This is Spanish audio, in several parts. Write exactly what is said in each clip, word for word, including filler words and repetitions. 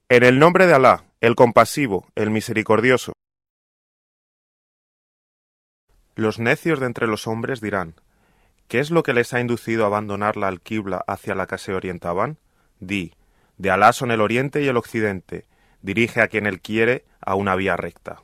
En el nombre de Alá, el compasivo, el misericordioso. Los necios de entre los hombres dirán, ¿qué es lo que les ha inducido a abandonar la alquibla hacia la que se orientaban? Di, de Alá son el oriente y el occidente, dirige a quien él quiere a una vía recta.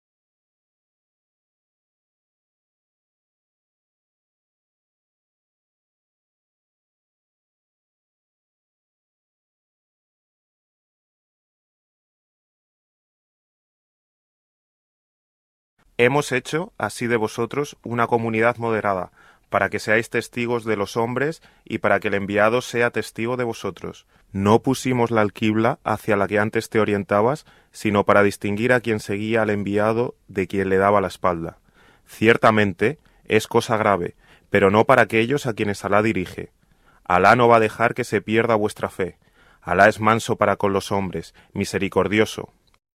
Hemos hecho, así de vosotros, una comunidad moderada, para que seáis testigos de los hombres y para que el enviado sea testigo de vosotros. No pusimos la alquibla hacia la que antes te orientabas, sino para distinguir a quien seguía al enviado de quien le daba la espalda. Ciertamente es cosa grave, pero no para aquellos a quienes Alá dirige. Alá no va a dejar que se pierda vuestra fe. Alá es manso para con los hombres, misericordioso.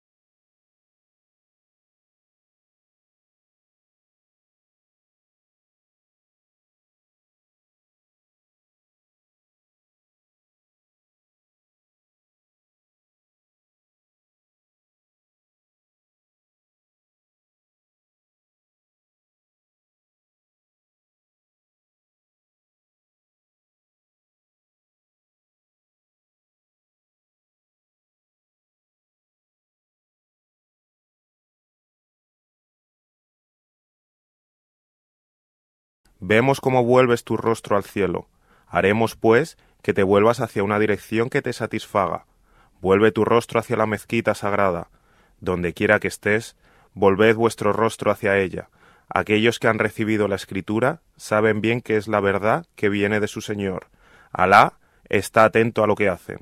Vemos cómo vuelves tu rostro al cielo. Haremos, pues, que te vuelvas hacia una dirección que te satisfaga. Vuelve tu rostro hacia la mezquita sagrada. Donde quiera que estés, volved vuestro rostro hacia ella. Aquellos que han recibido la Escritura saben bien que es la verdad que viene de su Señor. Alá está atento a lo que hacen.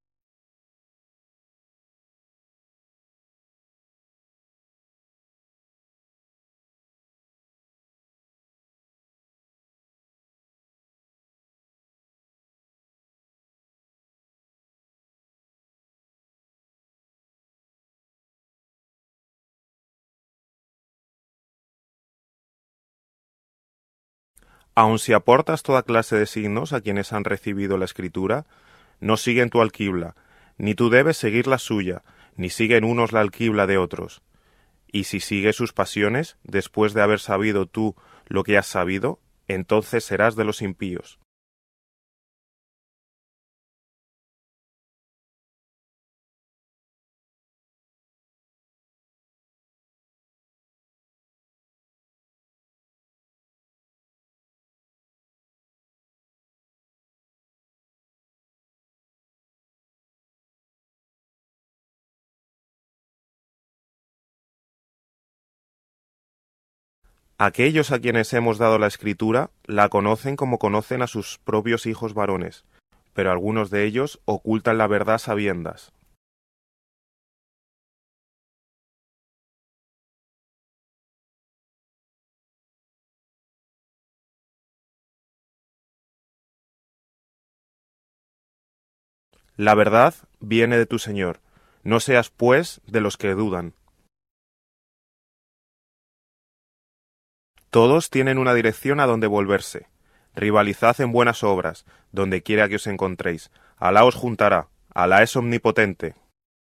Aun si aportas toda clase de signos a quienes han recibido la Escritura, no siguen tu alquibla, ni tú debes seguir la suya, ni siguen unos la alquibla de otros. Y si sigues sus pasiones, después de haber sabido tú lo que has sabido, entonces serás de los impíos. Aquellos a quienes hemos dado la Escritura la conocen como conocen a sus propios hijos varones, pero algunos de ellos ocultan la verdad sabiendas. La verdad viene de tu Señor. No seas, pues, de los que dudan. Todos tienen una dirección a donde volverse. Rivalizad en buenas obras, donde quiera que os encontréis. Alá os juntará. Alá es omnipotente.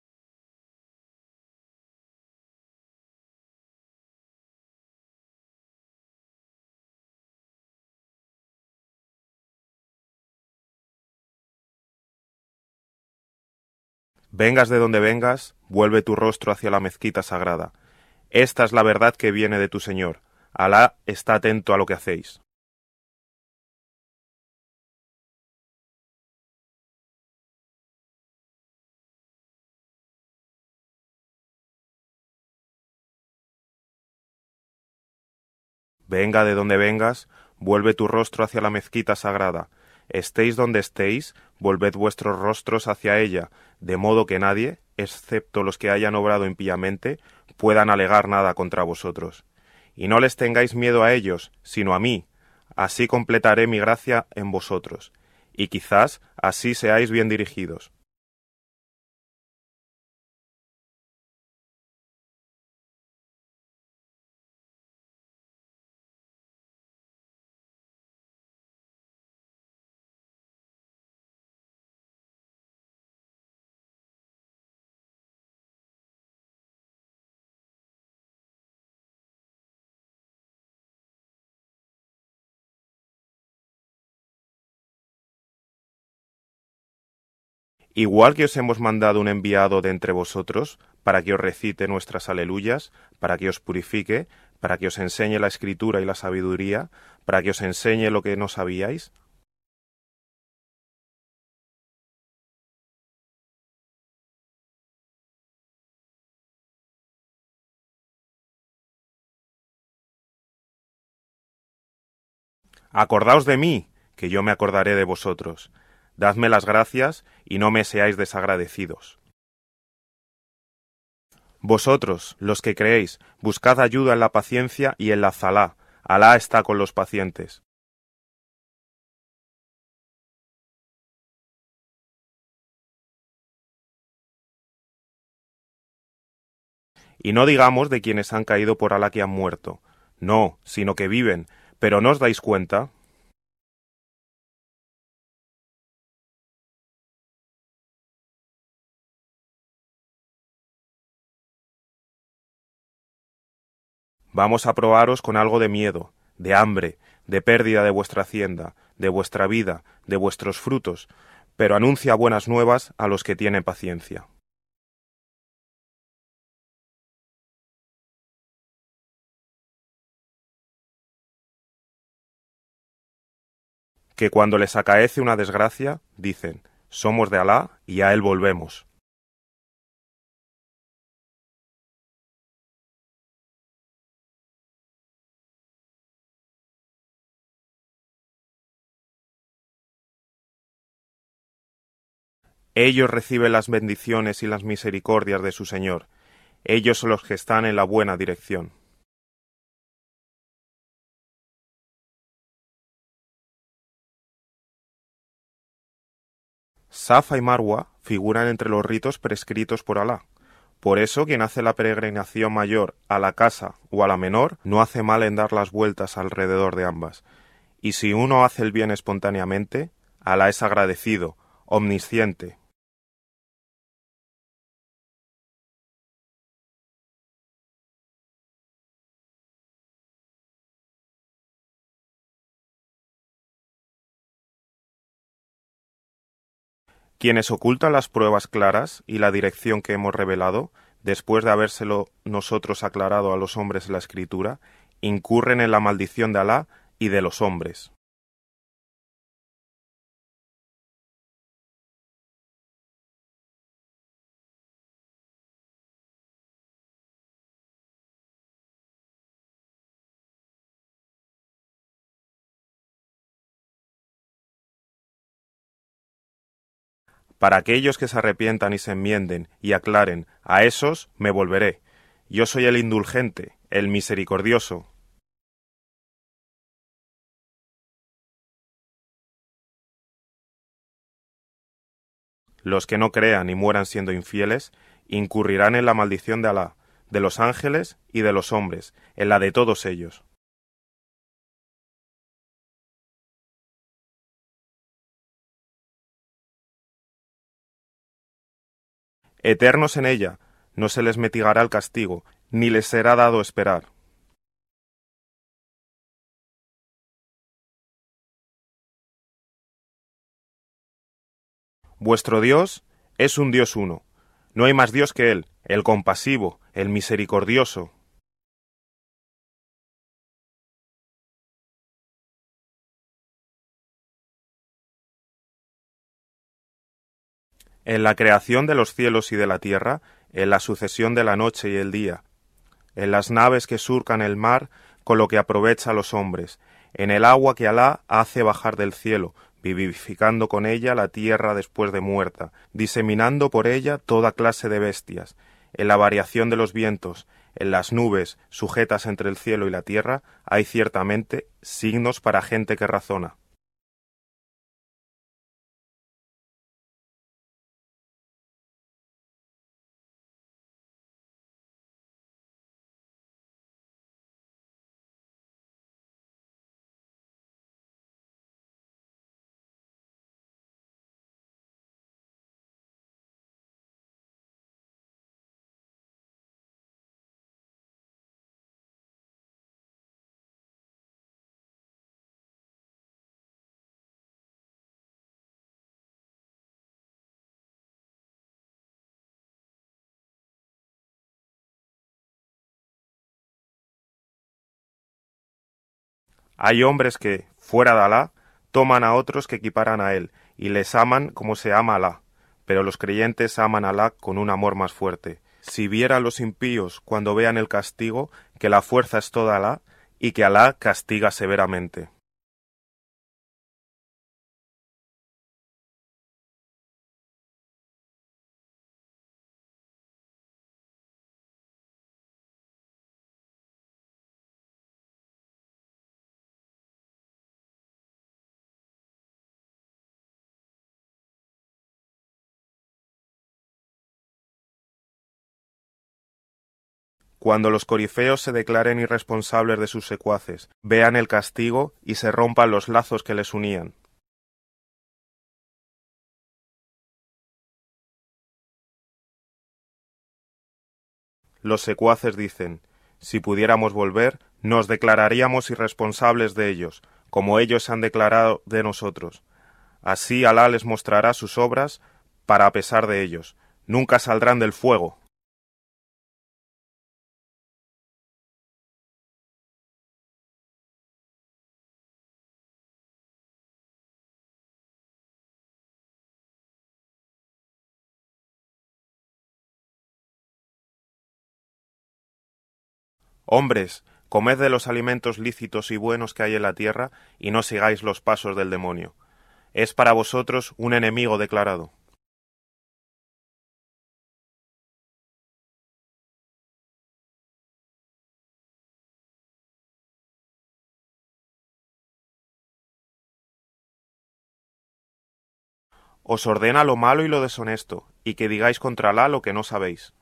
Vengas de donde vengas, vuelve tu rostro hacia la mezquita sagrada. Esta es la verdad que viene de tu Señor. Alá está atento a lo que hacéis. Venga de donde vengas, vuelve tu rostro hacia la mezquita sagrada. Estéis donde estéis, volved vuestros rostros hacia ella, de modo que nadie, excepto los que hayan obrado impíamente, puedan alegar nada contra vosotros. Y no les tengáis miedo a ellos, sino a mí. Así completaré mi gracia en vosotros, y quizás así seáis bien dirigidos. Igual que os hemos mandado un enviado de entre vosotros, para que os recite nuestras aleluyas, para que os purifique, para que os enseñe la escritura y la sabiduría, para que os enseñe lo que no sabíais. Acordaos de mí, que yo me acordaré de vosotros. Dadme las gracias y no me seáis desagradecidos. Vosotros, los que creéis, buscad ayuda en la paciencia y en la zalá. Alá está con los pacientes. Y no digamos de quienes han caído por Alá que han muerto. No, sino que viven. ¿Pero no os dais cuenta? Vamos a probaros con algo de miedo, de hambre, de pérdida de vuestra hacienda, de vuestra vida, de vuestros frutos, pero anuncia buenas nuevas a los que tienen paciencia. Que cuando les acaece una desgracia, dicen, somos de Alá y a él volvemos. Ellos reciben las bendiciones y las misericordias de su Señor. Ellos son los que están en la buena dirección. Safa y Marwa figuran entre los ritos prescritos por Alá. Por eso quien hace la peregrinación mayor a la casa o a la menor no hace mal en dar las vueltas alrededor de ambas. Y si uno hace el bien espontáneamente, Alá es agradecido, omnisciente. Quienes ocultan las pruebas claras y la dirección que hemos revelado, después de habérselo nosotros aclarado a los hombres en la Escritura, incurren en la maldición de Alá y de los hombres. Para aquellos que se arrepientan y se enmienden y aclaren, a esos me volveré. Yo soy el indulgente, el misericordioso. Los que no crean y mueran siendo infieles, incurrirán en la maldición de Alá, de los ángeles y de los hombres, en la de todos ellos. Eternos en ella, no se les mitigará el castigo, ni les será dado esperar. Vuestro Dios es un Dios uno. No hay más Dios que Él, el compasivo, el misericordioso. En la creación de los cielos y de la tierra, en la sucesión de la noche y el día, en las naves que surcan el mar, con lo que aprovecha a los hombres, en el agua que Alá hace bajar del cielo, vivificando con ella la tierra después de muerta, diseminando por ella toda clase de bestias, en la variación de los vientos, en las nubes sujetas entre el cielo y la tierra, hay ciertamente signos para gente que razona. Hay hombres que, fuera de Alá, toman a otros que equiparan a él, y les aman como se ama a Alá, pero los creyentes aman a Alá con un amor más fuerte. Si vieran los impíos cuando vean el castigo, que la fuerza es toda Alá, y que Alá castiga severamente. Cuando los corifeos se declaren irresponsables de sus secuaces, vean el castigo y se rompan los lazos que les unían. Los secuaces dicen: si pudiéramos volver, nos declararíamos irresponsables de ellos, como ellos se han declarado de nosotros. Así Alá les mostrará sus obras para a pesar de ellos. Nunca saldrán del fuego. Hombres, comed de los alimentos lícitos y buenos que hay en la tierra, y no sigáis los pasos del demonio. Es para vosotros un enemigo declarado. Os ordena lo malo y lo deshonesto, y que digáis contra Alá lo que no sabéis.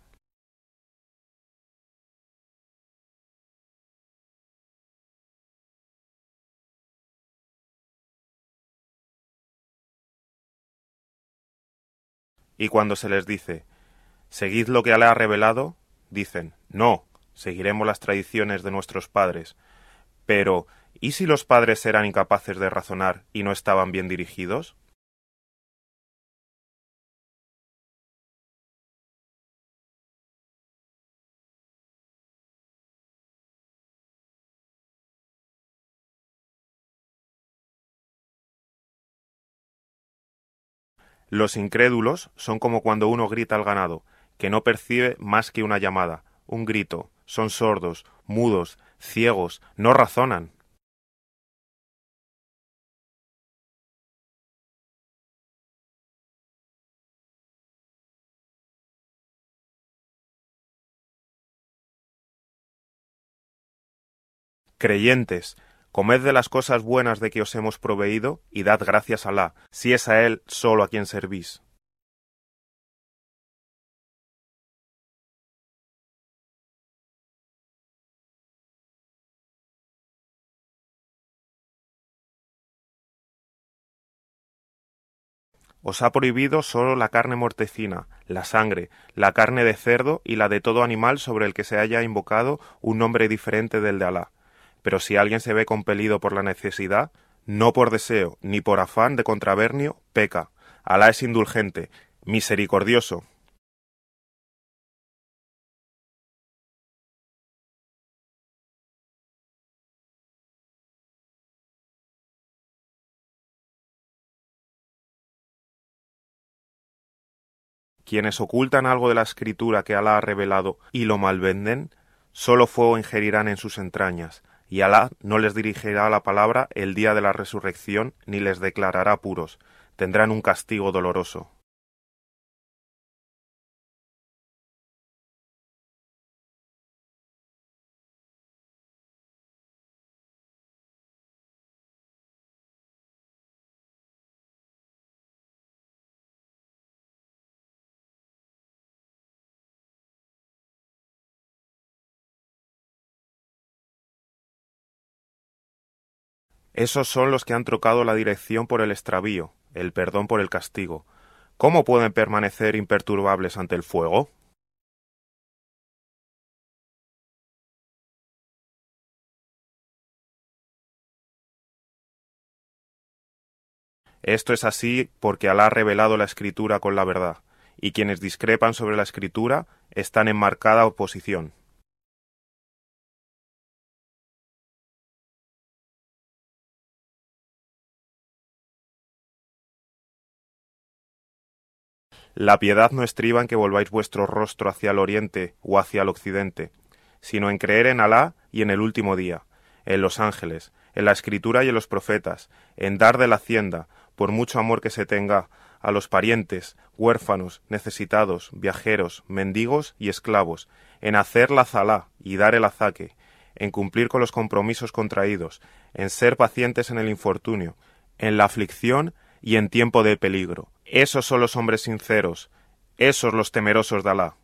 Y cuando se les dice: seguid lo que Alá ha revelado, dicen: no, seguiremos las tradiciones de nuestros padres. Pero, ¿y si los padres eran incapaces de razonar y no estaban bien dirigidos? Los incrédulos son como cuando uno grita al ganado, que no percibe más que una llamada, un grito, son sordos, mudos, ciegos, no razonan. Creyentes, comed de las cosas buenas de que os hemos proveído, y dad gracias a Alá, si es a Él solo a quien servís. Os ha prohibido solo la carne mortecina, la sangre, la carne de cerdo y la de todo animal sobre el que se haya invocado un nombre diferente del de Alá. Pero si alguien se ve compelido por la necesidad, no por deseo ni por afán de contravernio, peca. Alá es indulgente, misericordioso. Quienes ocultan algo de la escritura que Alá ha revelado y lo malvenden, solo fuego ingerirán en sus entrañas, y Alá no les dirigirá la palabra el día de la resurrección ni les declarará puros. Tendrán un castigo doloroso. Esos son los que han trocado la dirección por el extravío, el perdón por el castigo. ¿Cómo pueden permanecer imperturbables ante el fuego? Esto es así porque Alá ha revelado la escritura con la verdad, y quienes discrepan sobre la escritura están en marcada oposición. La piedad no estriba en que volváis vuestro rostro hacia el oriente o hacia el occidente, sino en creer en Alá y en el último día, en los ángeles, en la escritura y en los profetas, en dar de la hacienda, por mucho amor que se tenga, a los parientes, huérfanos, necesitados, viajeros, mendigos y esclavos, en hacer la zalá y dar el azaque, en cumplir con los compromisos contraídos, en ser pacientes en el infortunio, en la aflicción y en tiempo de peligro. Esos son los hombres sinceros, esos los temerosos de Alá.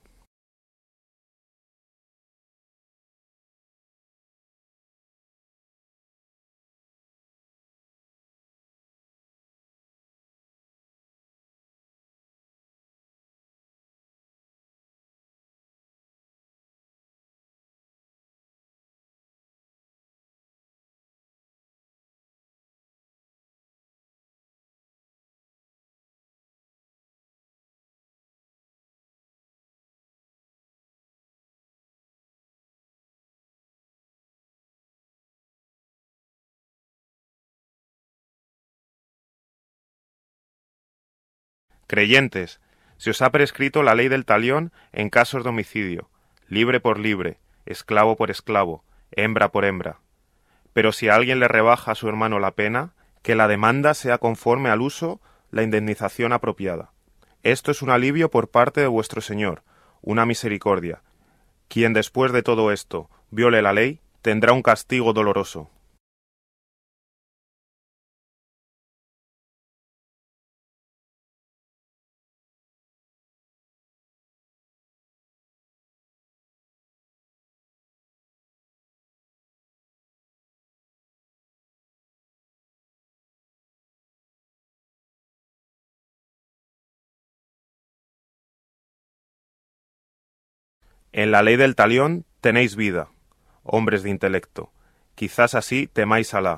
Creyentes, se os ha prescrito la ley del talión en casos de homicidio, libre por libre, esclavo por esclavo, hembra por hembra. Pero si a alguien le rebaja a su hermano la pena, que la demanda sea conforme al uso la indemnización apropiada. Esto es un alivio por parte de vuestro Señor, una misericordia. Quien después de todo esto viole la ley, tendrá un castigo doloroso. En la ley del talión tenéis vida, hombres de intelecto. Quizás así temáis a Alá.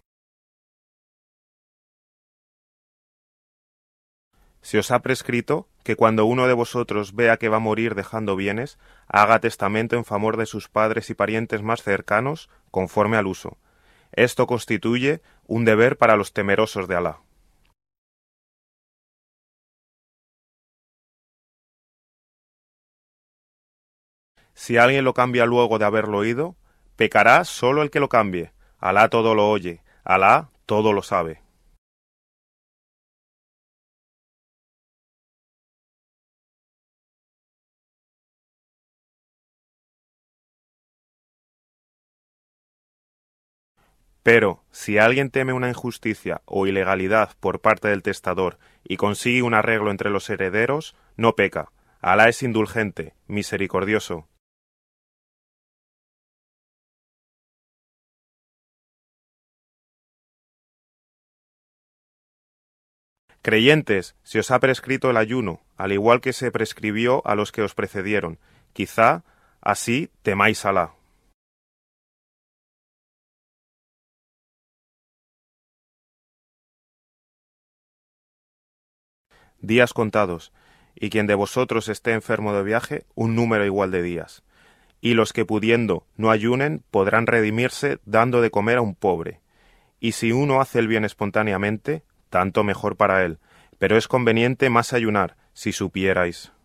Se os ha prescrito que cuando uno de vosotros vea que va a morir dejando bienes, haga testamento en favor de sus padres y parientes más cercanos, conforme al uso. Esto constituye un deber para los temerosos de Alá. Si alguien lo cambia luego de haberlo oído, pecará solo el que lo cambie. Alá todo lo oye, Alá todo lo sabe. Pero, si alguien teme una injusticia o ilegalidad por parte del testador y consigue un arreglo entre los herederos, no peca. Alá es indulgente, misericordioso. Creyentes, se os ha prescrito el ayuno, al igual que se prescribió a los que os precedieron. Quizá así temáis a Alá. Días contados, y quien de vosotros esté enfermo de viaje, un número igual de días. Y los que pudiendo no ayunen podrán redimirse dando de comer a un pobre. Y si uno hace el bien espontáneamente, tanto mejor para él, pero es conveniente más ayunar, si supierais.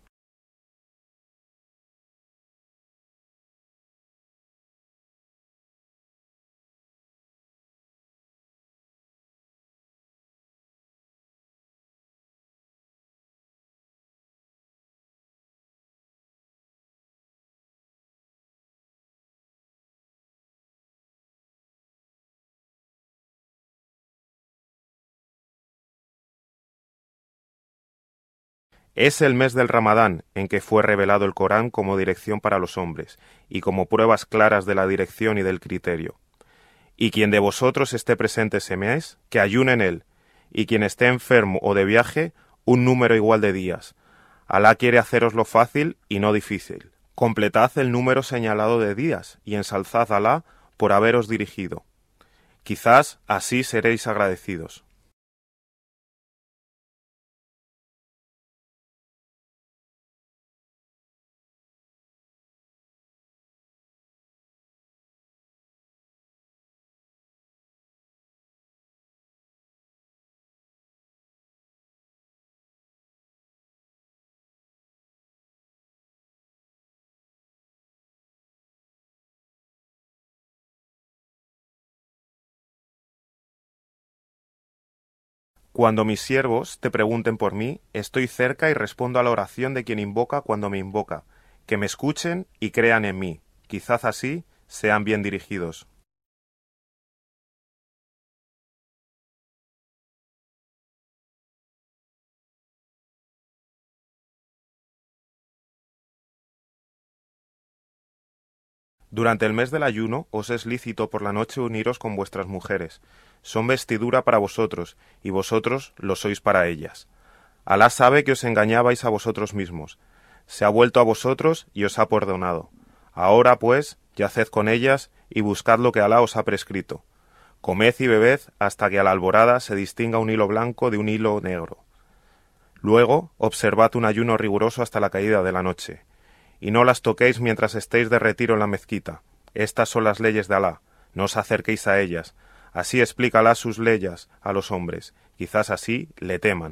Es el mes del Ramadán, en que fue revelado el Corán como dirección para los hombres, y como pruebas claras de la dirección y del criterio. Y quien de vosotros esté presente ese mes, que ayune en él, y quien esté enfermo o de viaje, un número igual de días. Alá quiere haceroslo fácil y no difícil. Completad el número señalado de días, y ensalzad a Alá por haberos dirigido. Quizás así seréis agradecidos. Cuando mis siervos te pregunten por mí, estoy cerca y respondo a la oración de quien invoca cuando me invoca. Que me escuchen y crean en mí. Quizás así sean bien dirigidos. Durante el mes del ayuno os es lícito por la noche uniros con vuestras mujeres. Son vestidura para vosotros, y vosotros lo sois para ellas. Alá sabe que os engañabais a vosotros mismos. Se ha vuelto a vosotros y os ha perdonado. Ahora, pues, yaced con ellas y buscad lo que Alá os ha prescrito. Comed y bebed hasta que a la alborada se distinga un hilo blanco de un hilo negro. Luego, observad un ayuno riguroso hasta la caída de la noche. Y no las toquéis mientras estéis de retiro en la mezquita. Estas son las leyes de Alá. No os acerquéis a ellas. Así explica Alá sus leyes a los hombres. Quizás así le teman.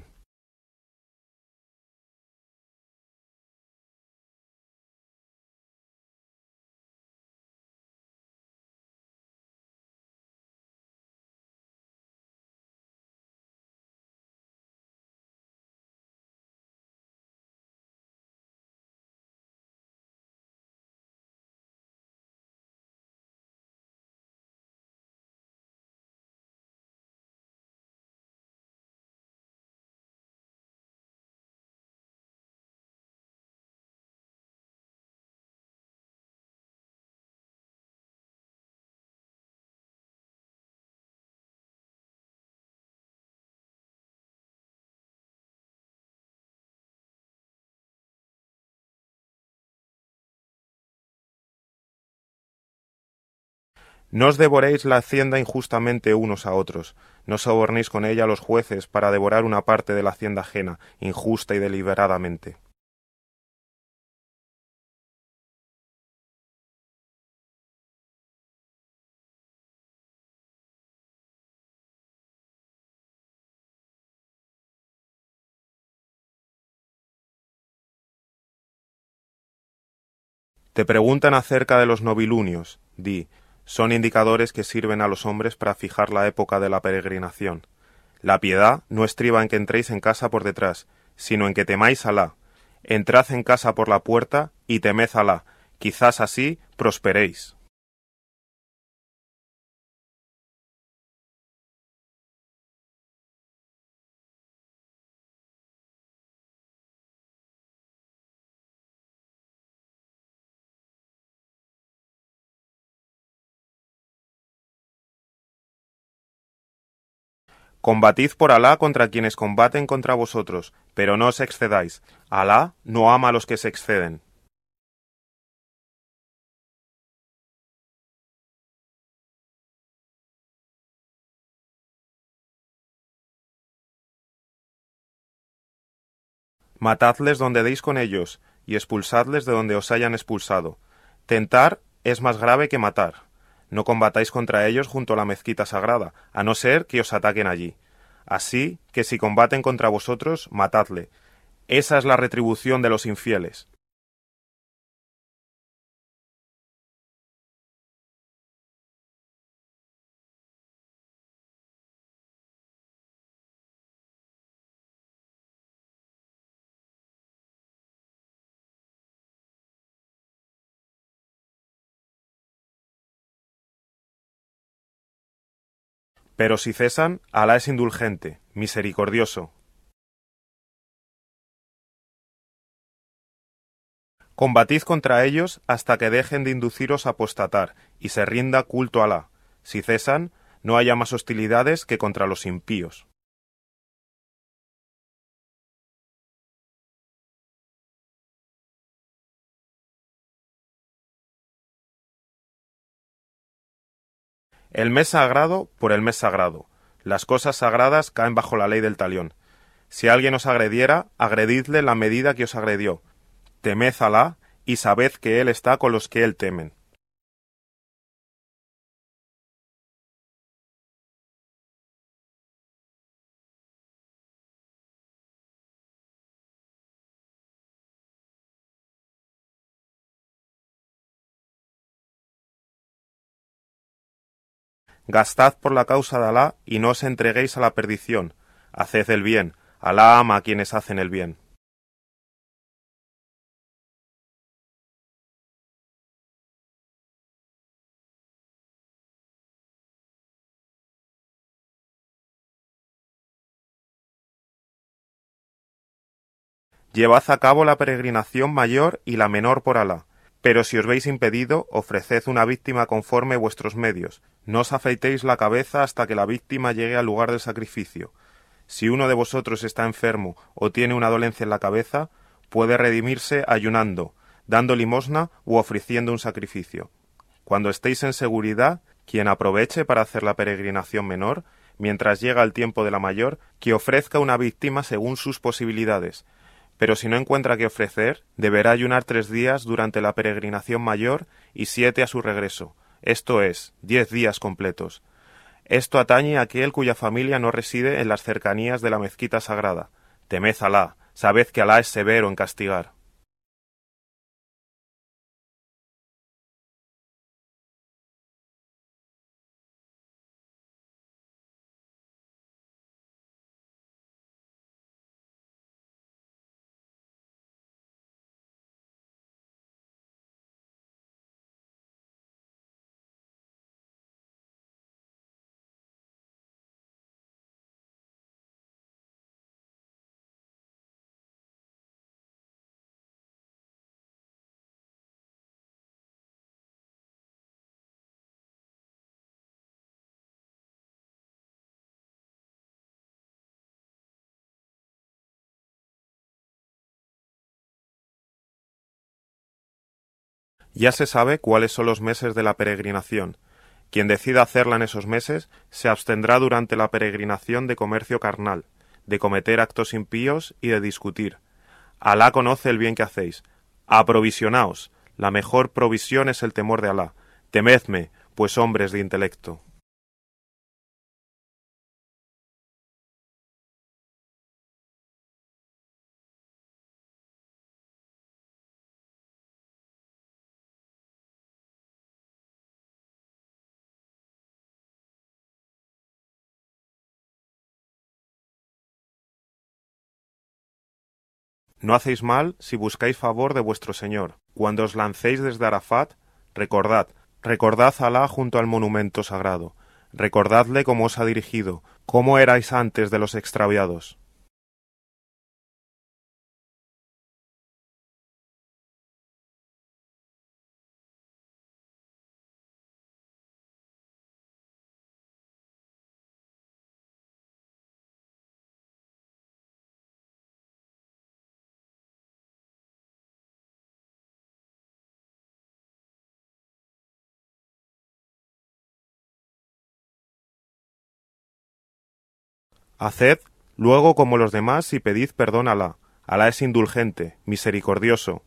No os devoréis la hacienda injustamente unos a otros, no sobornéis con ella a los jueces para devorar una parte de la hacienda ajena, injusta y deliberadamente. Te preguntan acerca de los novilunios, di, son indicadores que sirven a los hombres para fijar la época de la peregrinación. La piedad no estriba en que entréis en casa por detrás, sino en que temáis a Alá. Entrad en casa por la puerta y temed a Alá, quizás así prosperéis. Combatid por Alá contra quienes combaten contra vosotros, pero no os excedáis. Alá no ama a los que se exceden. Matadles donde deis con ellos, y expulsadles de donde os hayan expulsado. Tentar es más grave que matar. No combatáis contra ellos junto a la mezquita sagrada, a no ser que os ataquen allí. Así que si combaten contra vosotros, matadle. Esa es la retribución de los infieles. Pero si cesan, Alá es indulgente, misericordioso. Combatid contra ellos hasta que dejen de induciros a apostatar y se rinda culto a Alá. Si cesan, no haya más hostilidades que contra los impíos. El mes sagrado por el mes sagrado. Las cosas sagradas caen bajo la ley del talión. Si alguien os agrediera, agredidle en la medida que os agredió. Temed a Alá y sabed que Él está con los que Él temen. Gastad por la causa de Alá y no os entreguéis a la perdición. Haced el bien, Alá ama a quienes hacen el bien. Llevad a cabo la peregrinación mayor y la menor por Alá. Pero si os veis impedido, ofreced una víctima conforme vuestros medios. No os afeitéis la cabeza hasta que la víctima llegue al lugar del sacrificio. Si uno de vosotros está enfermo o tiene una dolencia en la cabeza, puede redimirse ayunando, dando limosna u ofreciendo un sacrificio. Cuando estéis en seguridad, quien aproveche para hacer la peregrinación menor, mientras llega el tiempo de la mayor, que ofrezca una víctima según sus posibilidades. Pero si no encuentra qué ofrecer, deberá ayunar tres días durante la peregrinación mayor y siete a su regreso, esto es, diez días completos. Esto atañe a aquel cuya familia no reside en las cercanías de la mezquita sagrada. Temed a Alá, sabed que Alá es severo en castigar. Ya se sabe cuáles son los meses de la peregrinación. Quien decida hacerla en esos meses se abstendrá durante la peregrinación de comercio carnal, de cometer actos impíos y de discutir. Alá conoce el bien que hacéis. Aprovisionaos. La mejor provisión es el temor de Alá. Temedme, pues hombres de intelecto. No hacéis mal si buscáis favor de vuestro Señor. Cuando os lancéis desde Arafat, recordad, recordad a Alá junto al monumento sagrado. Recordadle cómo os ha dirigido, cómo erais antes de los extraviados. Haced luego como los demás y pedid perdón a Alá. Alá es indulgente, misericordioso.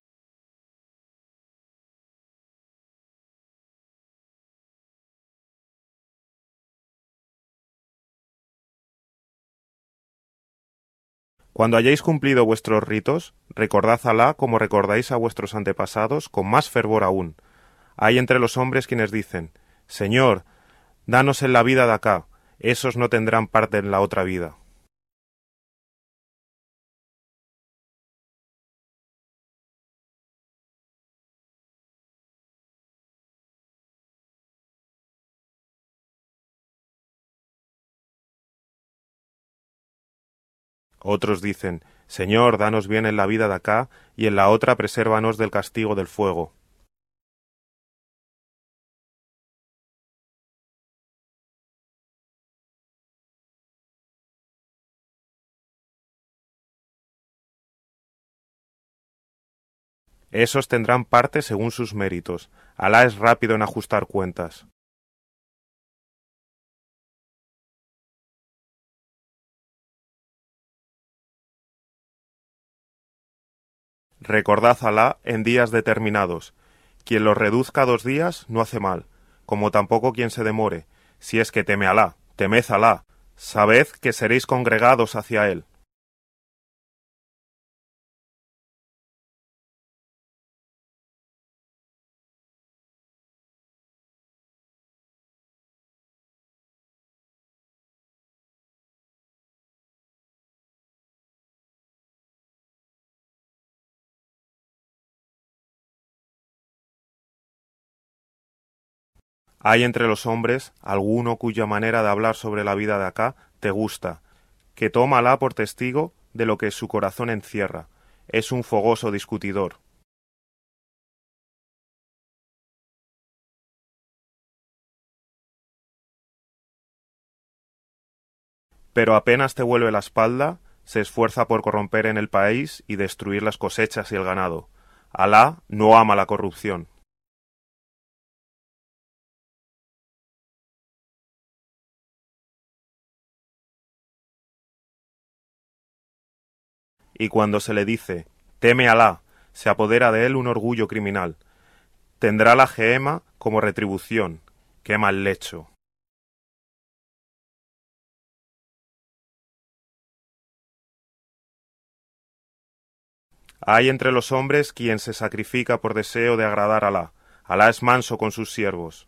Cuando hayáis cumplido vuestros ritos, recordad a Alá como recordáis a vuestros antepasados con más fervor aún. Hay entre los hombres quienes dicen, Señor, danos en la vida de acá, esos no tendrán parte en la otra vida. Otros dicen, Señor, danos bien en la vida de acá, y en la otra presérvanos del castigo del fuego. Esos tendrán parte según sus méritos. Alá es rápido en ajustar cuentas. Recordad a Alá en días determinados. Quien los reduzca a dos días no hace mal, como tampoco quien se demore. Si es que teme a Alá, temed a Alá. Sabed que seréis congregados hacia él. Hay entre los hombres alguno cuya manera de hablar sobre la vida de acá te gusta, que toma a Alá por testigo de lo que su corazón encierra. Es un fogoso discutidor. Pero apenas te vuelve la espalda, se esfuerza por corromper en el país y destruir las cosechas y el ganado. Alá no ama la corrupción. Y cuando se le dice, teme a Alá, se apodera de él un orgullo criminal. Tendrá la gehema como retribución. ¡Qué mal lecho! Hay entre los hombres quien se sacrifica por deseo de agradar a Alá. Alá es manso con sus siervos.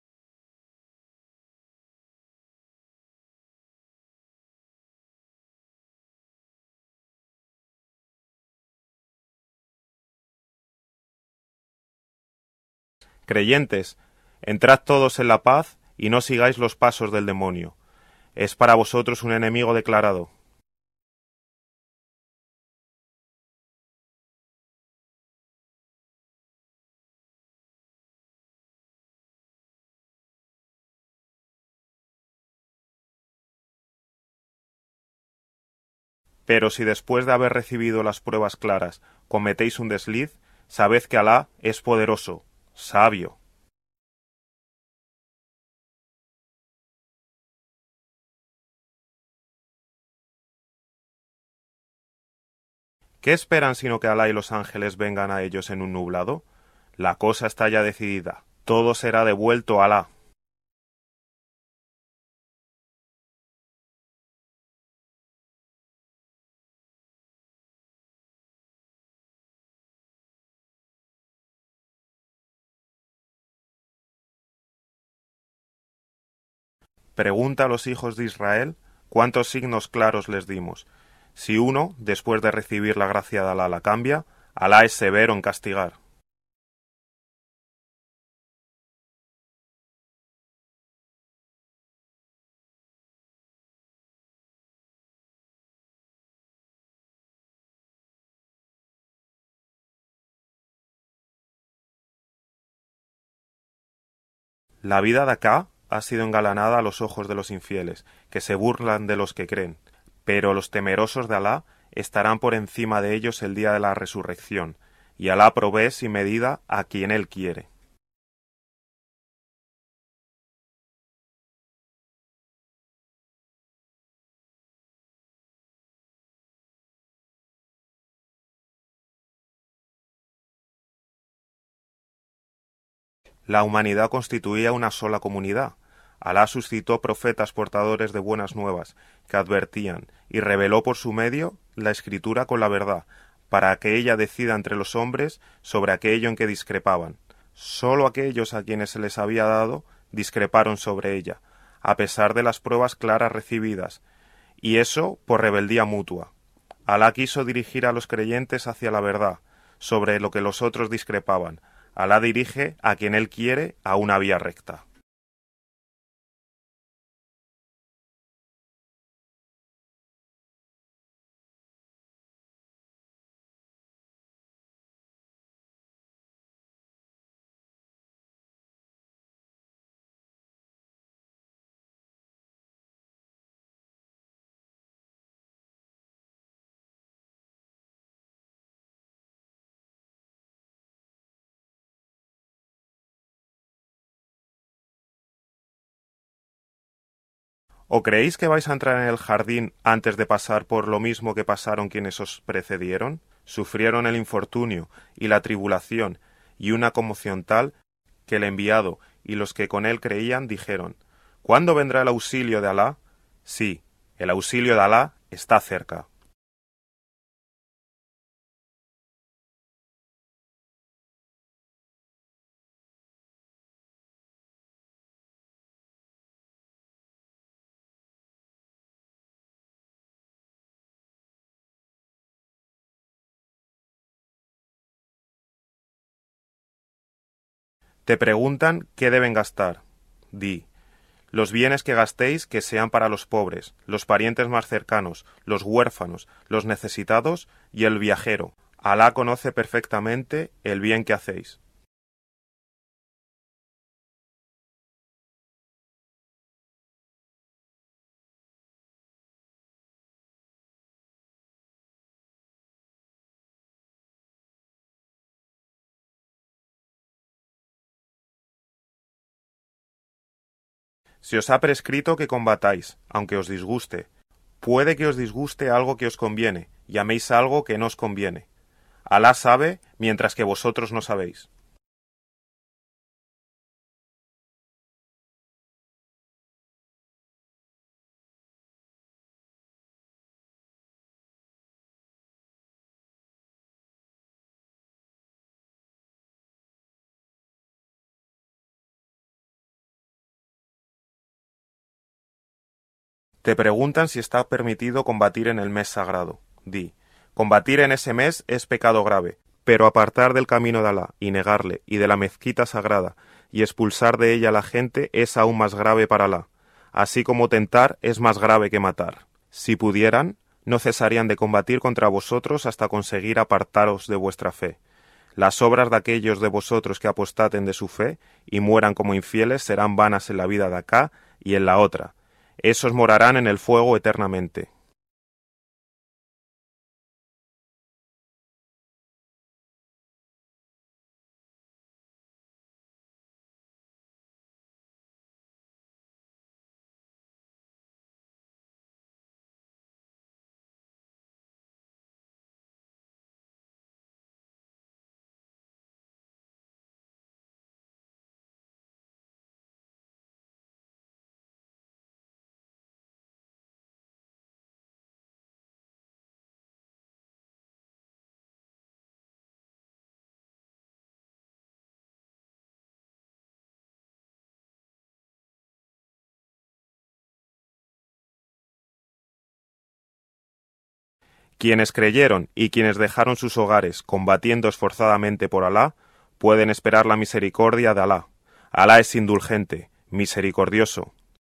Creyentes, entrad todos en la paz y no sigáis los pasos del demonio. Es para vosotros un enemigo declarado. Pero si después de haber recibido las pruebas claras cometéis un desliz, sabed que Alá es poderoso, sabio. ¿Qué esperan sino que Alá y los ángeles vengan a ellos en un nublado? La cosa está ya decidida. Todo será devuelto a Alá. Pregunta a los hijos de Israel cuántos signos claros les dimos. Si uno, después de recibir la gracia de Alá, la cambia, Alá es severo en castigar. La vida de acá ha sido engalanada a los ojos de los infieles, que se burlan de los que creen, pero los temerosos de Alá estarán por encima de ellos el día de la resurrección, y Alá provee sin medida a quien él quiere. La humanidad constituía una sola comunidad. Alá suscitó profetas portadores de buenas nuevas, que advertían, y reveló por su medio la escritura con la verdad, para que ella decida entre los hombres sobre aquello en que discrepaban. Sólo aquellos a quienes se les había dado discreparon sobre ella, a pesar de las pruebas claras recibidas, y eso por rebeldía mutua. Alá quiso dirigir a los creyentes hacia la verdad, sobre lo que los otros discrepaban. Alá dirige a quien él quiere a una vía recta. ¿O creéis que vais a entrar en el jardín antes de pasar por lo mismo que pasaron quienes os precedieron? Sufrieron el infortunio y la tribulación y una conmoción tal que el enviado y los que con él creían dijeron, ¿cuándo vendrá el auxilio de Alá? Sí, el auxilio de Alá está cerca. Te preguntan qué deben gastar. di: los bienes que gastéis que sean para los pobres, los parientes más cercanos, los huérfanos, los necesitados y el viajero. Alá conoce perfectamente el bien que hacéis. Se os ha prescrito que combatáis, aunque os disguste. Puede que os disguste algo que os conviene, y améis algo que no os conviene. Alá sabe, mientras que vosotros no sabéis. Te preguntan si está permitido combatir en el mes sagrado. Di: combatir en ese mes es pecado grave, pero apartar del camino de Alá y negarle y de la mezquita sagrada y expulsar de ella a la gente es aún más grave para Alá, así como tentar es más grave que matar. Si pudieran, no cesarían de combatir contra vosotros hasta conseguir apartaros de vuestra fe. Las obras de aquellos de vosotros que apostaten de su fe y mueran como infieles serán vanas en la vida de acá y en la otra. Esos morarán en el fuego eternamente. Quienes creyeron y quienes dejaron sus hogares combatiendo esforzadamente por Alá, pueden esperar la misericordia de Alá. Alá es indulgente, misericordioso.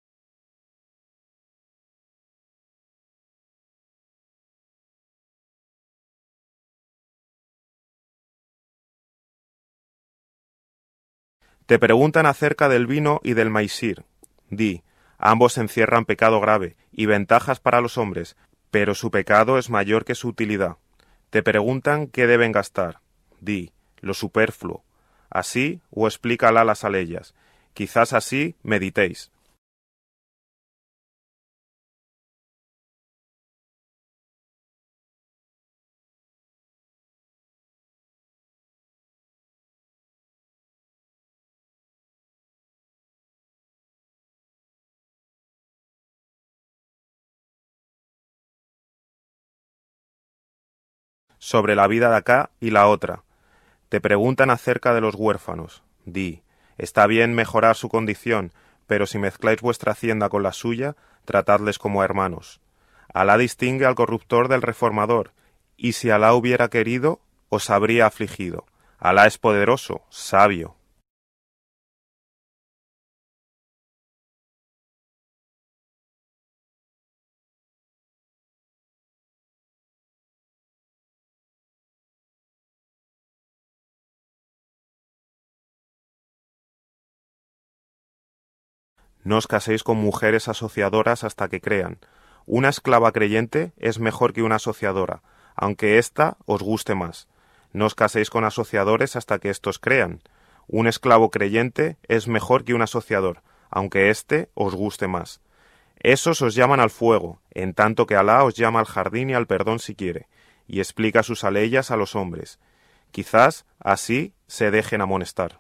Te preguntan acerca del vino y del maisir. Di: ambos encierran pecado grave y ventajas para los hombres, pero su pecado es mayor que su utilidad. Te preguntan qué deben gastar. Di: lo superfluo. Así o explícala las aleyas. Quizás así meditéis. Sobre la vida de acá y la otra. Te preguntan acerca de los huérfanos. Di: está bien mejorar su condición, pero si mezcláis vuestra hacienda con la suya, tratadles como hermanos. Alá distingue al corruptor del reformador, y si Alá hubiera querido, os habría afligido. Alá es poderoso, sabio. No os caséis con mujeres asociadoras hasta que crean. Una esclava creyente es mejor que una asociadora, aunque ésta os guste más. No os caséis con asociadores hasta que éstos crean. Un esclavo creyente es mejor que un asociador, aunque éste os guste más. Esos os llaman al fuego, en tanto que Alá os llama al jardín y al perdón si quiere, y explica sus aleyas a los hombres. Quizás así se dejen amonestar.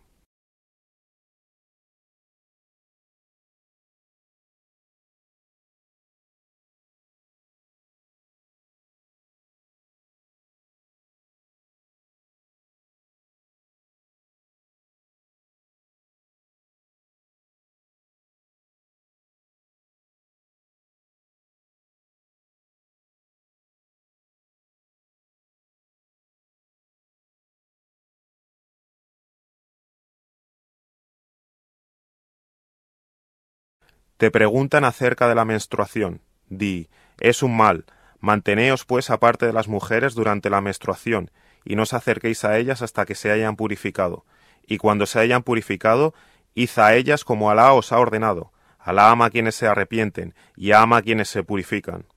Te preguntan acerca de la menstruación. Di, es un mal. Manteneos pues aparte de las mujeres durante la menstruación, y no os acerquéis a ellas hasta que se hayan purificado. Y cuando se hayan purificado, id a ellas como Alá os ha ordenado. Alá ama a quienes se arrepienten, y ama a quienes se purifican.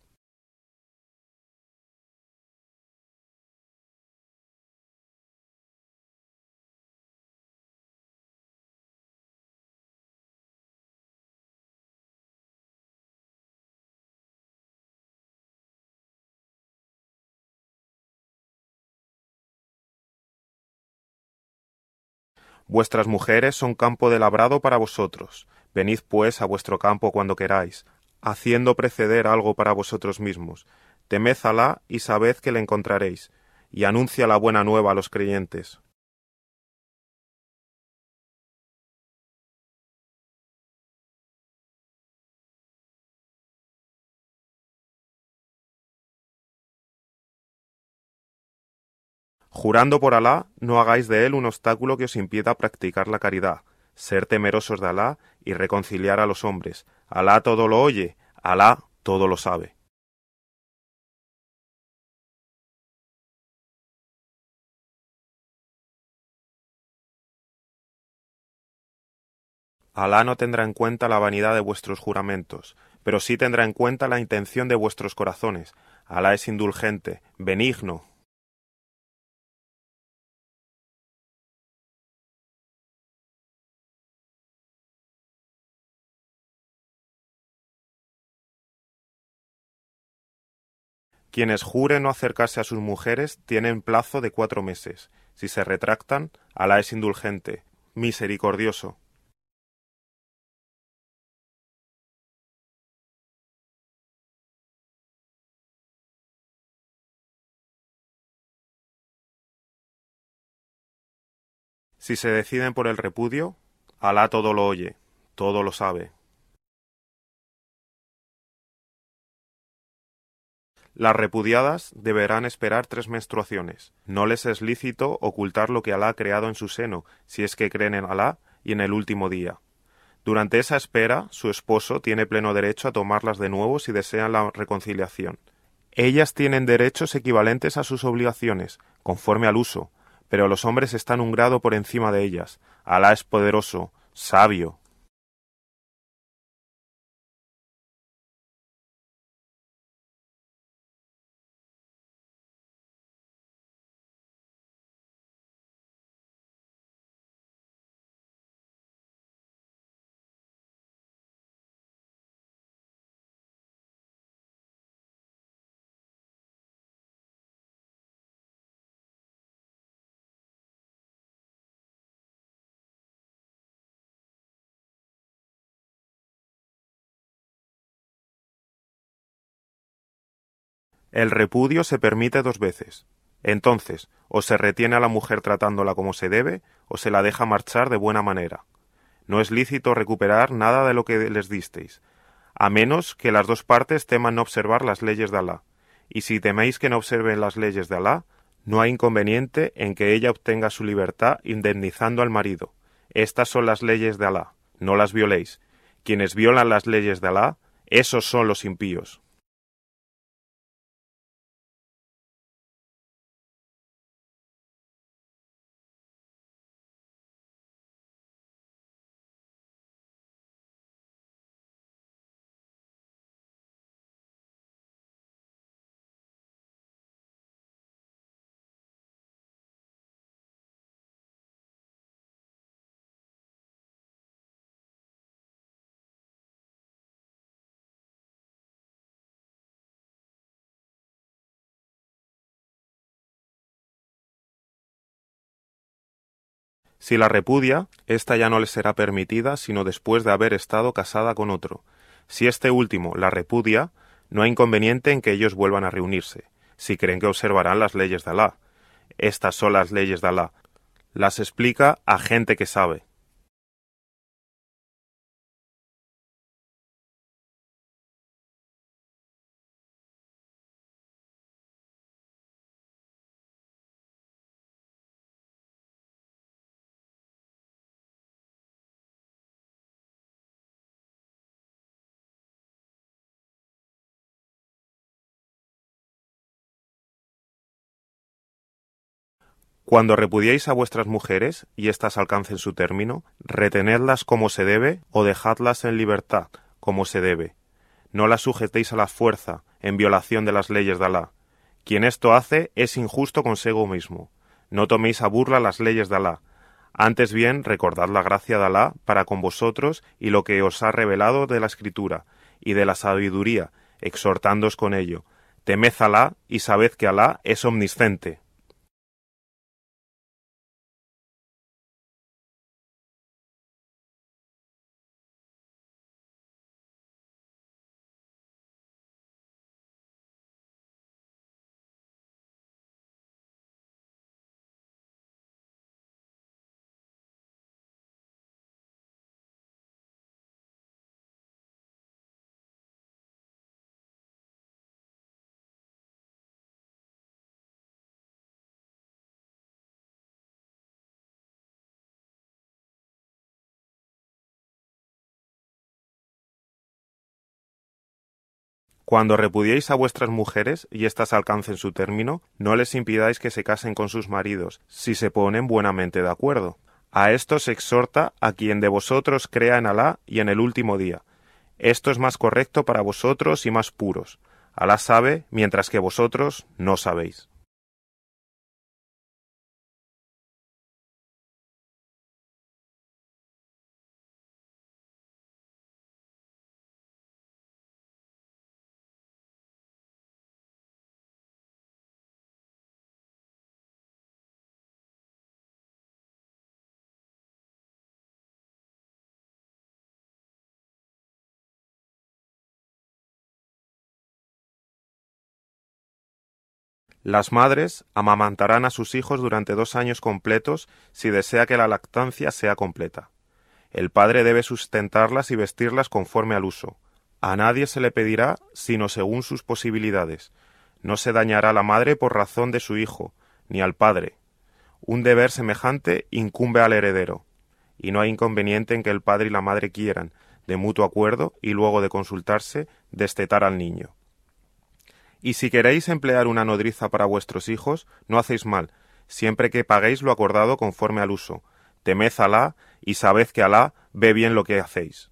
Vuestras mujeres son campo de labrado para vosotros. Venid pues a vuestro campo cuando queráis, haciendo preceder algo para vosotros mismos. Temed a Alá y sabed que le encontraréis, y anuncia la buena nueva a los creyentes. Jurando por Alá, no hagáis de él un obstáculo que os impida practicar la caridad, ser temerosos de Alá y reconciliar a los hombres. Alá todo lo oye, Alá todo lo sabe. Alá no tendrá en cuenta la vanidad de vuestros juramentos, pero sí tendrá en cuenta la intención de vuestros corazones. Alá es indulgente, benigno. Quienes juren no acercarse a sus mujeres tienen plazo de cuatro meses. Si se retractan, Alá es indulgente, misericordioso. Si se deciden por el repudio, Alá todo lo oye, todo lo sabe. Las repudiadas deberán esperar tres menstruaciones. No les es lícito ocultar lo que Alá ha creado en su seno, si es que creen en Alá y en el último día. Durante esa espera, su esposo tiene pleno derecho a tomarlas de nuevo si desean la reconciliación. Ellas tienen derechos equivalentes a sus obligaciones, conforme al uso, pero los hombres están un grado por encima de ellas. Alá es poderoso, sabio. El repudio se permite dos veces. Entonces, o se retiene a la mujer tratándola como se debe, o se la deja marchar de buena manera. No es lícito recuperar nada de lo que les disteis, a menos que las dos partes teman no observar las leyes de Alá. Y si teméis que no observen las leyes de Alá, no hay inconveniente en que ella obtenga su libertad indemnizando al marido. Estas son las leyes de Alá, no las violéis. Quienes violan las leyes de Alá, esos son los impíos. Si la repudia, ésta ya no le será permitida sino después de haber estado casada con otro. Si este último la repudia, no hay inconveniente en que ellos vuelvan a reunirse, si creen que observarán las leyes de Alá. Estas son las leyes de Alá. Las explica a gente que sabe. Cuando repudiéis a vuestras mujeres y éstas alcancen su término, retenedlas como se debe o dejadlas en libertad como se debe. No las sujetéis a la fuerza, en violación de las leyes de Alá. Quien esto hace es injusto consigo mismo. No toméis a burla las leyes de Alá. Antes bien, recordad la gracia de Alá para con vosotros y lo que os ha revelado de la Escritura y de la sabiduría, exhortándoos con ello. Temed a Alá y sabed que Alá es omnisciente. Cuando repudiéis a vuestras mujeres y éstas alcancen su término, no les impidáis que se casen con sus maridos, si se ponen buenamente de acuerdo. A esto se exhorta a quien de vosotros crea en Alá y en el último día. Esto es más correcto para vosotros y más puros. Alá sabe, mientras que vosotros no sabéis. Las madres amamantarán a sus hijos durante dos años completos si desea que la lactancia sea completa. El padre debe sustentarlas y vestirlas conforme al uso. A nadie se le pedirá sino según sus posibilidades. No se dañará a la madre por razón de su hijo, ni al padre. Un deber semejante incumbe al heredero, y no hay inconveniente en que el padre y la madre quieran, de mutuo acuerdo y luego de consultarse, destetar al niño. Y si queréis emplear una nodriza para vuestros hijos, no hacéis mal, siempre que paguéis lo acordado conforme al uso. Temed a Alá y sabed que Alá ve bien lo que hacéis.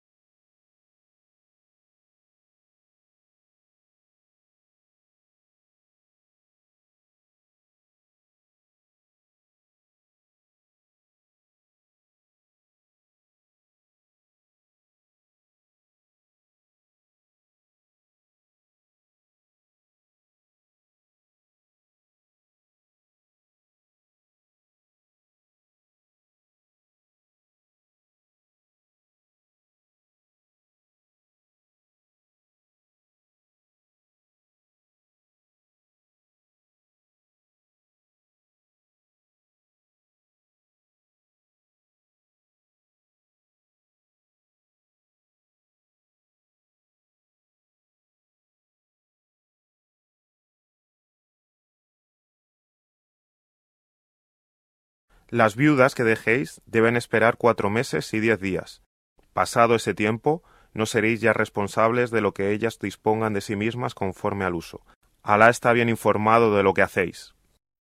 Las viudas que dejéis deben esperar cuatro meses y diez días. Pasado ese tiempo, no seréis ya responsables de lo que ellas dispongan de sí mismas conforme al uso. Alá está bien informado de lo que hacéis.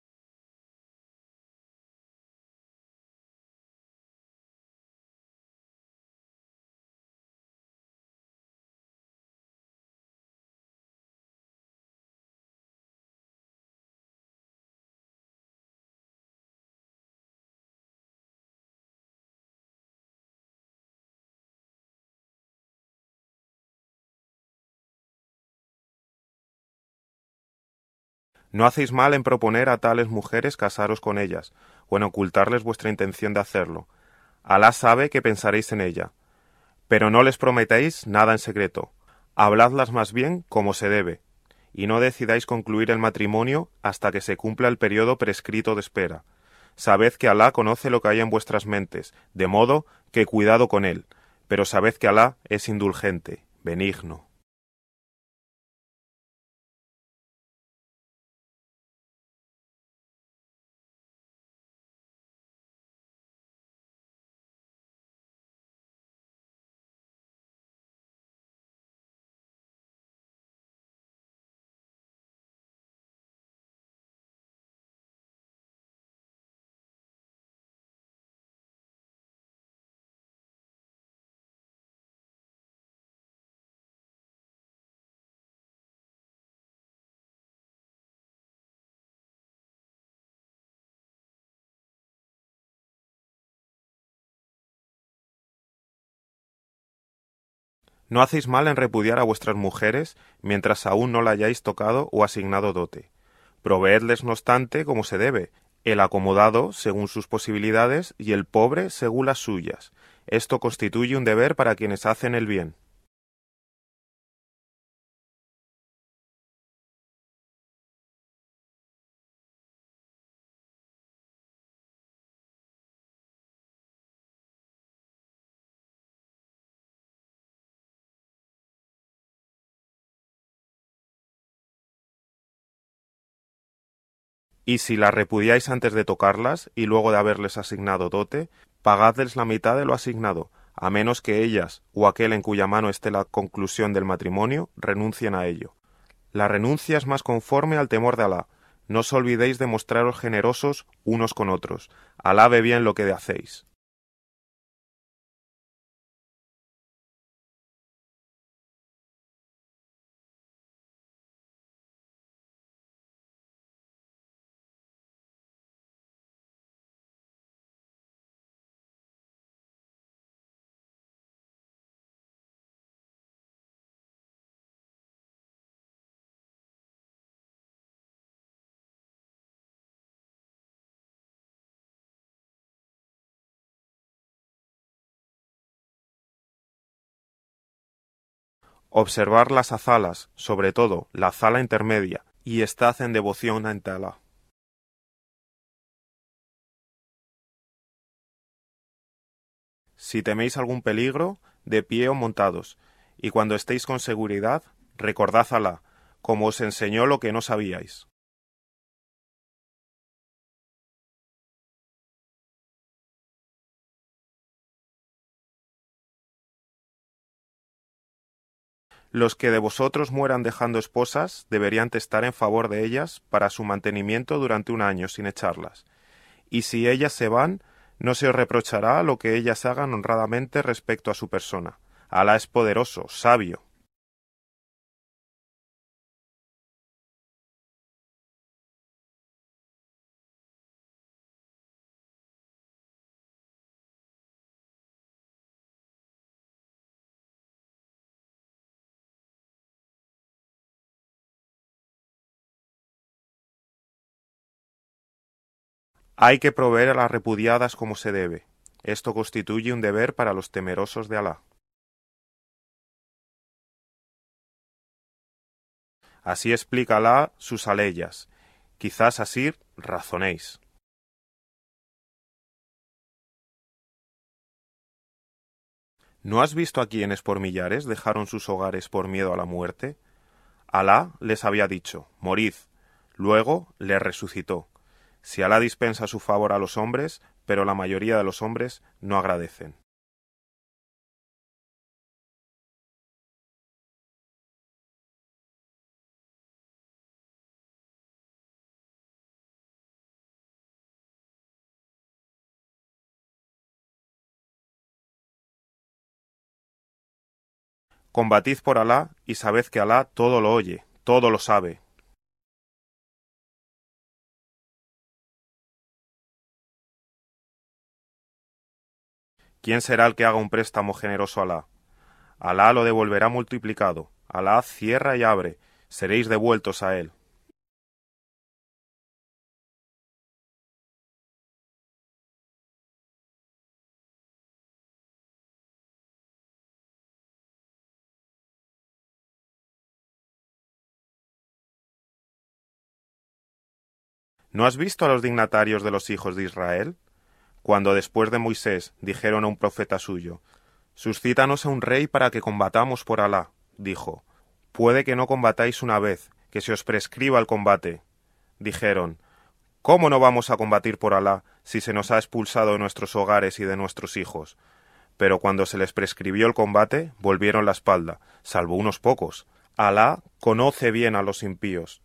No hacéis mal en proponer a tales mujeres casaros con ellas, o en ocultarles vuestra intención de hacerlo. Alá sabe que pensaréis en ella. Pero no les prometéis nada en secreto. Habladlas más bien como se debe, y no decidáis concluir el matrimonio hasta que se cumpla el periodo prescrito de espera. Sabed que Alá conoce lo que hay en vuestras mentes, de modo que cuidado con él, pero sabed que Alá es indulgente, benigno. No hacéis mal en repudiar a vuestras mujeres mientras aún no la hayáis tocado o asignado dote. Proveedles, no obstante, como se debe, el acomodado según sus posibilidades y el pobre según las suyas. Esto constituye un deber para quienes hacen el bien. Y si las repudiáis antes de tocarlas y luego de haberles asignado dote, pagadles la mitad de lo asignado, a menos que ellas o aquel en cuya mano esté la conclusión del matrimonio renuncien a ello. La renuncia es más conforme al temor de Alá. No os olvidéis de mostraros generosos unos con otros. Alá ve bien lo que hacéis. Observar las azalas, sobre todo la azala intermedia, y estad en devoción ante Alá. Si teméis algún peligro, de pie o montados, y cuando estéis con seguridad, recordad a Alá, como os enseñó lo que no sabíais. Los que de vosotros mueran dejando esposas deberían testar en favor de ellas para su mantenimiento durante un año sin echarlas. Y si ellas se van, no se os reprochará lo que ellas hagan honradamente respecto a su persona. Alá es poderoso, sabio. Hay que proveer a las repudiadas como se debe. Esto constituye un deber para los temerosos de Alá. Así explica Alá sus aleyas. Quizás así razonéis. ¿No has visto a quienes por millares dejaron sus hogares por miedo a la muerte? Alá les había dicho, morid. Luego les resucitó. Si Alá dispensa su favor a los hombres, pero la mayoría de los hombres no agradecen. Combatid por Alá y sabed que Alá todo lo oye, todo lo sabe. ¿Quién será el que haga un préstamo generoso a Alá? Alá lo devolverá multiplicado. Alá cierra y abre. Seréis devueltos a él. ¿No has visto a los dignatarios de los hijos de Israel? Cuando después de Moisés dijeron a un profeta suyo, suscítanos a un rey para que combatamos por Alá, dijo, puede que no combatáis una vez, que se os prescriba el combate. Dijeron, ¿cómo no vamos a combatir por Alá si se nos ha expulsado de nuestros hogares y de nuestros hijos? Pero cuando se les prescribió el combate, volvieron la espalda, salvo unos pocos. Alá conoce bien a los impíos.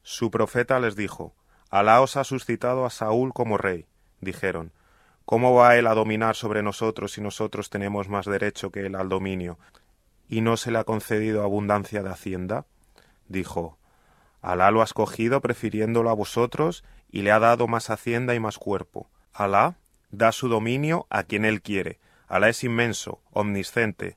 Su profeta les dijo: Alá os ha suscitado a Saúl como rey. Dijeron: ¿Cómo va él a dominar sobre nosotros si nosotros tenemos más derecho que él al dominio, y no se le ha concedido abundancia de hacienda? Dijo: Alá lo ha escogido prefiriéndolo a vosotros y le ha dado más hacienda y más cuerpo. Alá da su dominio a quien él quiere. Alá es inmenso, omnisciente.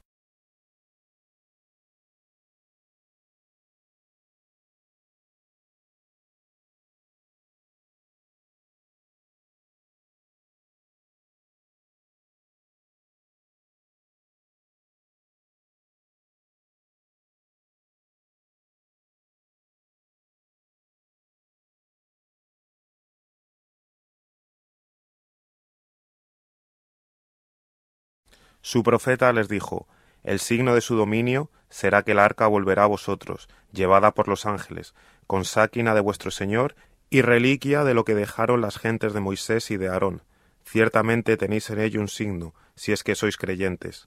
Su profeta les dijo: El signo de su dominio será que el arca volverá a vosotros, llevada por los ángeles, con sáquina de vuestro Señor y reliquia de lo que dejaron las gentes de Moisés y de Aarón. Ciertamente tenéis en ello un signo, si es que sois creyentes.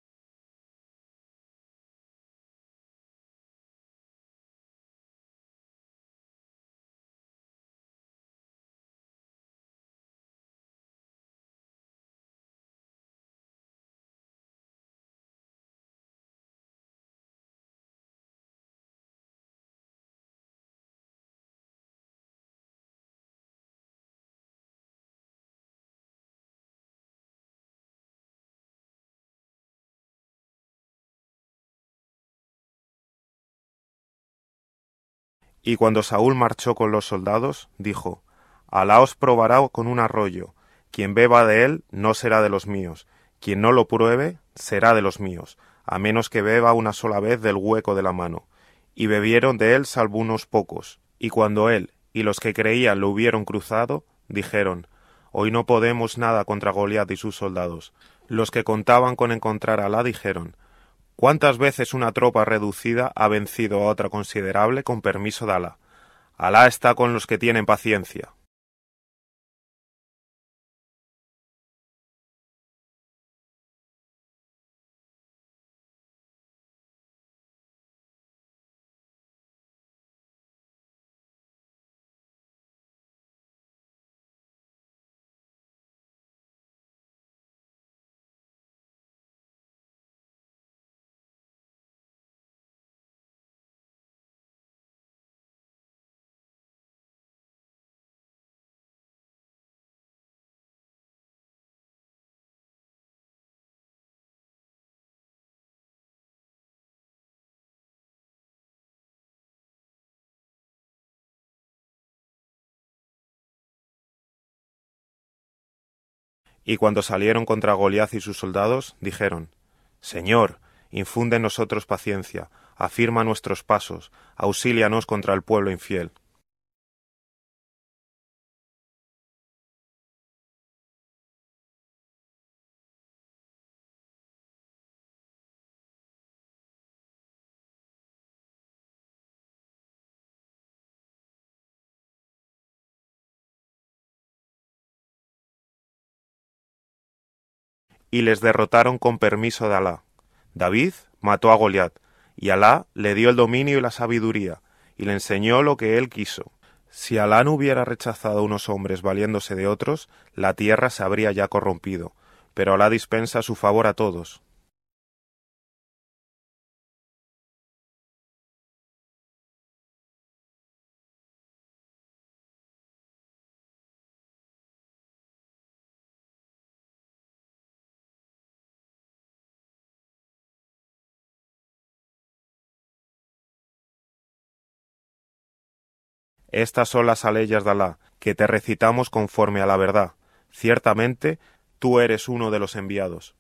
Y cuando Saúl marchó con los soldados, dijo: Alá os probará con un arroyo. Quien beba de él no será de los míos. Quien no lo pruebe será de los míos, a menos que beba una sola vez del hueco de la mano. Y bebieron de él salvo unos pocos. Y cuando él y los que creían lo hubieron cruzado, dijeron: Hoy no podemos nada contra Goliat y sus soldados. Los que contaban con encontrar a Alá dijeron: ¿Cuántas veces una tropa reducida ha vencido a otra considerable con permiso de Alá? Alá está con los que tienen paciencia. Y cuando salieron contra Goliat y sus soldados, dijeron: Señor, infunde en nosotros paciencia, afirma nuestros pasos, auxílianos contra el pueblo infiel. Y les derrotaron con permiso de Alá. David mató a Goliat, y Alá le dio el dominio y la sabiduría, y le enseñó lo que él quiso. Si Alá no hubiera rechazado a unos hombres valiéndose de otros, la tierra se habría ya corrompido, pero Alá dispensa su favor a todos. Estas son las aleyas de Alá, que te recitamos conforme a la verdad. Ciertamente, tú eres uno de los enviados.